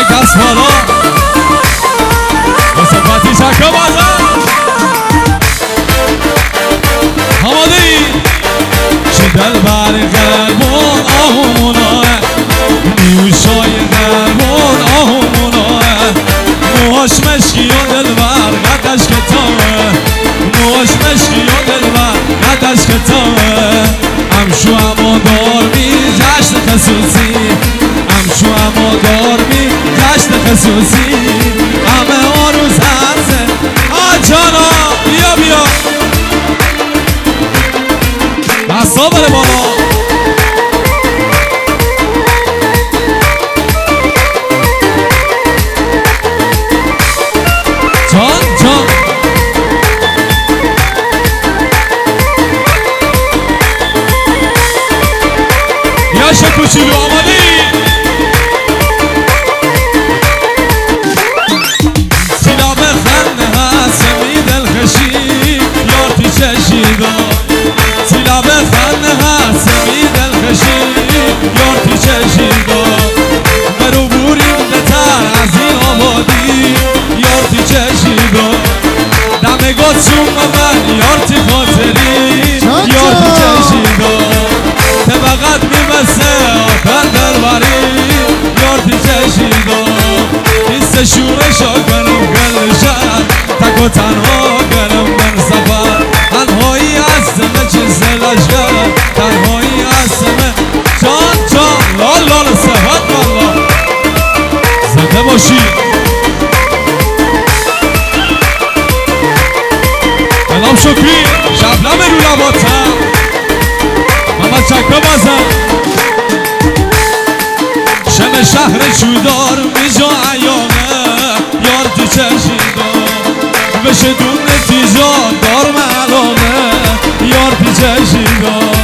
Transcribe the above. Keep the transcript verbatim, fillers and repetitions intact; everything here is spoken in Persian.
دست بالا واسه پاتی چکا بالا آماده ای چه دل بر قلبون آهمونه نیوشای قلبون آهمونه موهاش مشکی و دل بر قدش کتابه موهاش مشکی و دل بر قدش کتابه امشو اما دارمی جشن خصوصی امشو اما دارمی جشن خصوصی همه آروز هسته آجانا بیا بیا دستا بره بالا جان جان یاش کوچولو آماده سیلا به خنده هست می دلخشی یار تی چشیدا سیلا به خنده هست می دلخشی یار تی چشیدا برو بوریم دتر از این آبادی یار تی چشیدا دمه گاتشون من یار تی خاطری یار تی چشیدا تبقت میبسه آتن دلبری یار تی چشیدا نیست شورشا کنم گلشن تک و تنها کنم من سفر تنهایی هستمه چیز لشگر تنهایی هستمه جان جان لال لال صحت والا زنده باشی سلام شکری شبنم رو لباتم محمد چکا بازم شم شهر چودار میجا ایامه یار تی چشیدا بشه دون نتیجا دار معلومه یار تی چشیدا